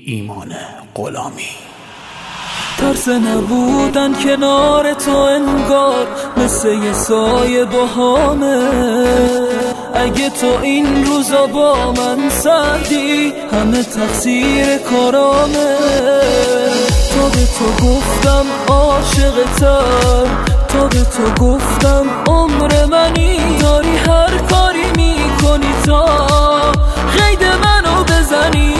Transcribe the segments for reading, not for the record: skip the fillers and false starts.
ایمان غلامی. ترس نبودن کنار تو انگار مثل یه سایه باهامه. اگه تو این روزا با من سردی همه تقصیر کارامه. تا به تو گفتم عاشقتم، تا به تو گفتم عمر منی. داری هر کاری میکنی تا قید منو بزنی.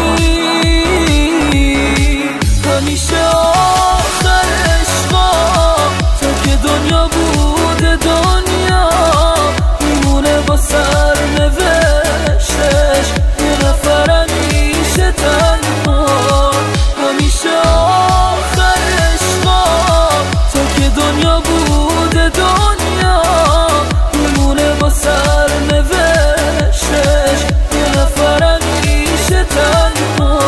همیشه آخر عشقا تا که دنیا بوده دنیا میمونه با سرنوشتش. یه نفر میشه تنها. همیشه آخر عشقا تا که دنیا بوده دنیا میمونه با سرنوشتش. یه نفر میشه تنها.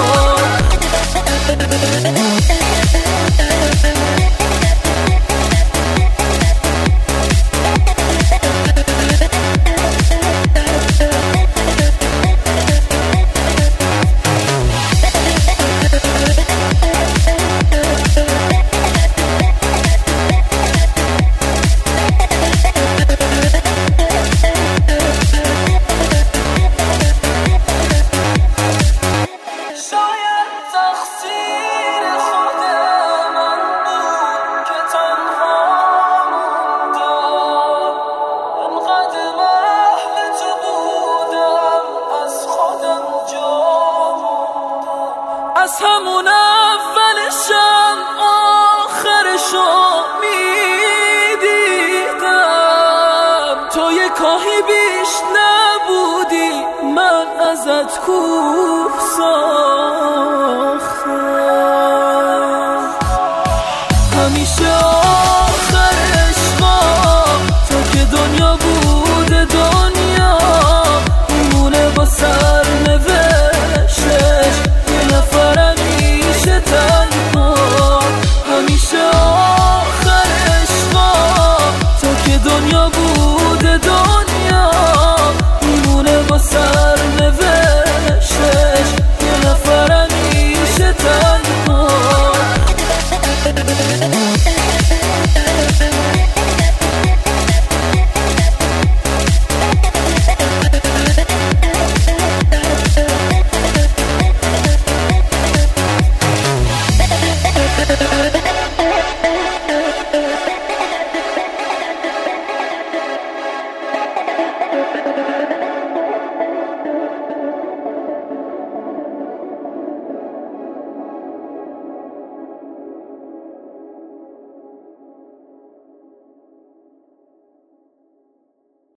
از همون اولشم آخرشو میدیدم. تو یه کاهی بیش نبودی من ازت کوه سام.